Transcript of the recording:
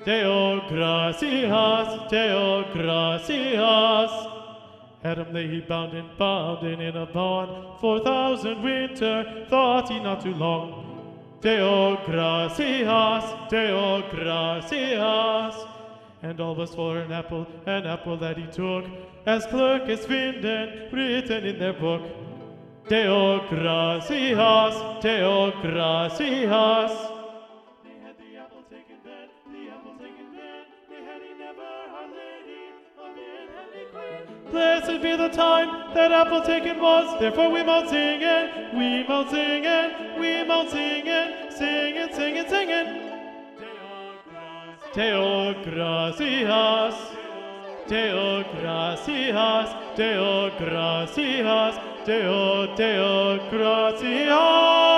Deo gratias, Deo gratias. Adam lay he bound in a barn, 4,000 winter, thought he not too long. Deo gratias, Deo gratias. And all was for an apple that he took, as clerk as Vinden, written in their book. Deo gratias, Deo gratias. They had the apple taken then, they had he never our lady of Henry Queen. Blessed be the time that apple taken was, therefore we mount singing, we mount singing, we mount singing, singing, singing, singing. Deo gratias, Deo gratias, Deo gratias, Deo gratias.